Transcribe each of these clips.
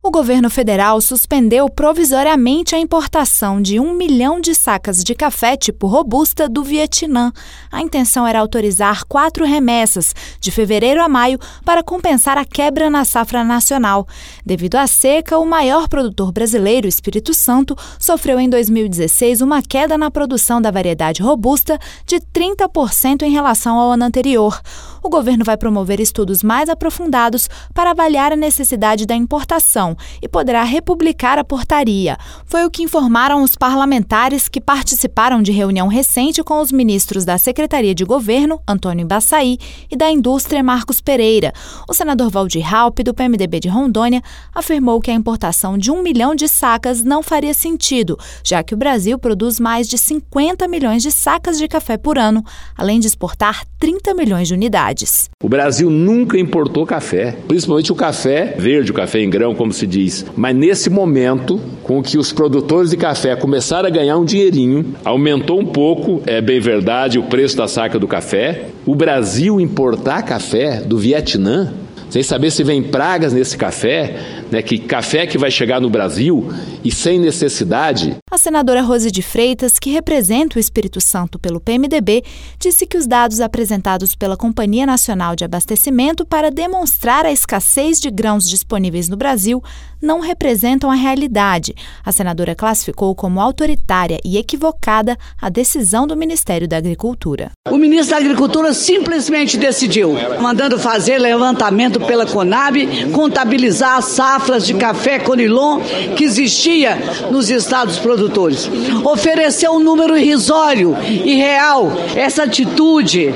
O governo federal suspendeu provisoriamente a importação de 1 milhão de sacas de café tipo Robusta do Vietnã. A intenção era autorizar 4 remessas, de fevereiro a maio, para compensar a quebra na safra nacional. Devido à seca, o maior produtor brasileiro, Espírito Santo, sofreu em 2016 uma queda na produção da variedade Robusta de 30% em relação ao ano anterior. O governo vai promover estudos mais aprofundados para avaliar a necessidade da importação e poderá republicar a portaria. Foi o que informaram os parlamentares que participaram de reunião recente com os ministros da Secretaria de Governo, Antônio Embaçaí, e da Indústria, Marcos Pereira. O senador Waldir Raupp, do PMDB de Rondônia, afirmou que a importação de 1 milhão de sacas não faria sentido, já que o Brasil produz mais de 50 milhões de sacas de café por ano, além de exportar 30 milhões de unidades. O Brasil nunca importou café, principalmente o café verde, o café em grão, como se diz. Mas nesse momento, com que os produtores de café começaram a ganhar um dinheirinho, aumentou um pouco, é bem verdade, o preço da saca do café. O Brasil importar café do Vietnã, sem saber se vem pragas nesse café, né, que café que vai chegar no Brasil e sem necessidade. A senadora Rose de Freitas, que representa o Espírito Santo pelo PMDB, disse que os dados apresentados pela Companhia Nacional de Abastecimento para demonstrar a escassez de grãos disponíveis no Brasil não representam a realidade. A senadora classificou como autoritária e equivocada a decisão do Ministério da Agricultura. O ministro da Agricultura simplesmente decidiu, mandando fazer levantamento pela Conab, contabilizar as safras de café Conilon que existia nos estados produtores. Ofereceu um número irrisório e real. Essa atitude,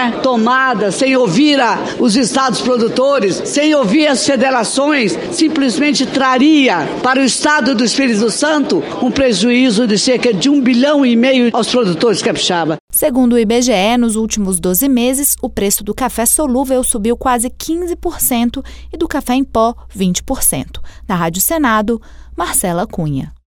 tomada sem ouvir os estados produtores, sem ouvir as federações, simplesmente traria para o estado do Espírito Santo um prejuízo de cerca de 1,5 bilhão aos produtores capixaba. Segundo o IBGE, nos últimos 12 meses, o preço do café solúvel subiu quase 15% e do café em pó, 20%. Da Rádio Senado, Marcela Cunha.